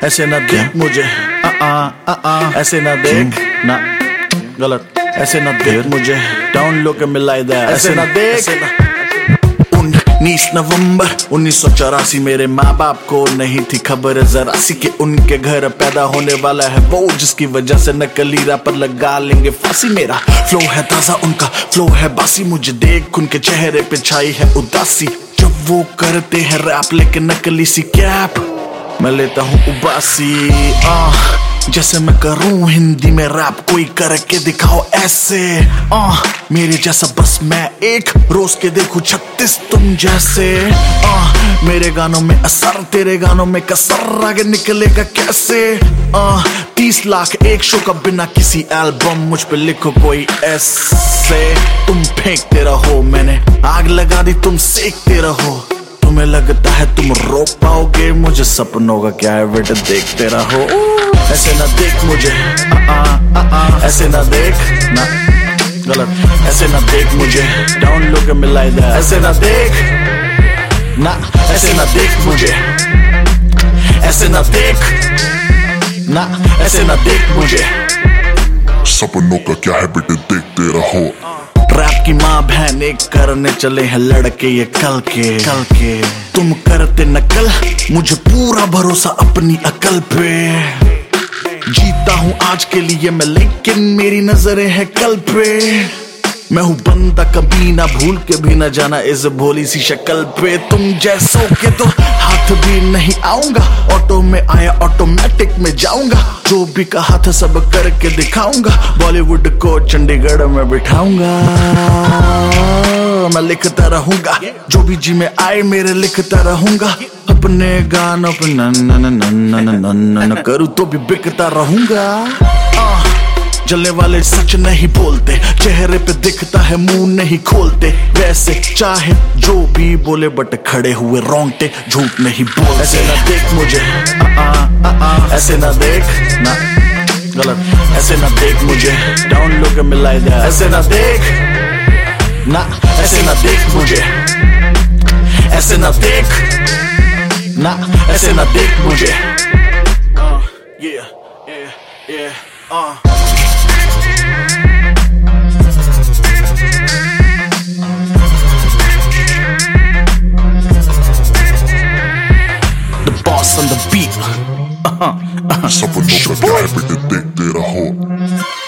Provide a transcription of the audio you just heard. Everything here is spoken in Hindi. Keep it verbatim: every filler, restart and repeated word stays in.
ऐसे ना देख मुझे, आ आ आ आ ऐसे ना देख ना, गलत, ऐसे ना देख मुझे, डाउन लो के मिलाई दे, ऐसे ना देख। उन्नीस नवंबर उन्नीस सौ चौरासी मेरे माँ बाप को नहीं थी खबर जरा सी कि उनके घर पैदा होने वाला है वो, जिसकी वजह से नकली रैपर लगा लेंगे फांसी। मेरा फ्लो है ताजा, उनका फ्लो है बासी, मुझे देख उनके चेहरे पे छाई है उदासी। जब वो करते हैं रैप लेके नकली सी कैप, मैं लेता हूँ उबासी। आ, जैसे मैं करूं हिंदी में रैप, कोई करके दिखाओ ऐसे। आ, मेरे जैसा बस मैं एक, रोज के देखूं छत्तीस तुम जैसे। आ, मेरे गानों में असर, तेरे गानों में कसर, आगे निकलेगा कैसे। आ, तीस लाख एक शो का बिना किसी एल्बम, मुझ पे लिखो कोई ऐसे। तुम फेंकते रहो, मैंने आग लगा दी, तुम सेकते रहो। तुम्हें लगता है तुम रोक पाओगे मुझे, सपनों का क्या है बेटा देखते रहो। ऐसे ना देख मुझे, आ आ आ आ ऐसे ना देख ना, गलत, ऐसे ना देख मुझे, डाउन लो के मिलाई दे, ऐसे ना देख ना, ऐसे ना देख मुझे, ऐसे ना देख ना, ऐसे ना देख मुझे, सपनों का क्या है बेटे देखते रहो। रैप की माँ बहन एक करने चले हैं लड़के ये कल के कल के। तुम करते नकल, मुझे पूरा भरोसा अपनी अकल पे। जीता हूँ आज के लिए मैं, लेकिन मेरी नजरें हैं कल पे। मैं हूँ बंदा कभी ना, भूल के भी ना जाना इस भोली सी शक्ल पे। तुम जैसों के तो हाथ भी नहीं आऊंगा, ऑटो में आया ऑटोमेटिक में जाऊंगा। जो भी कहा था सब करके दिखाऊंगा, बॉलीवुड को चंडीगढ़ में बिठाऊंगा। मैं लिखता रहूंगा, जो भी जी में आए मेरे लिखता रहूंगा। अपने गानों पे नन नन नन नन नन करूँ तो भी बिकता रहूंगा। जलने वाले सच नहीं बोलते, चेहरे पे दिखता है मुंह नहीं खोलते। वैसे चाहे जो भी बोले बट खड़े हुए रोंगटे झूठ नहीं बोलते। ऐसे ना देख मुझे, आ आ आ आ ऐसे ना देख ना, गलत, ऐसे ना देख मुझे, डाउन लो के मिलाई दे, ऐसे ना देख ना, ऐसे ना देख मुझे, ऐसे ना देख ना, ऐसे ना देख मुझे। yeah, yeah, yeah, uh. The boss on the beat. Uh-huh, uh-huh. सपनों का क्या है बेटे देखते रहो।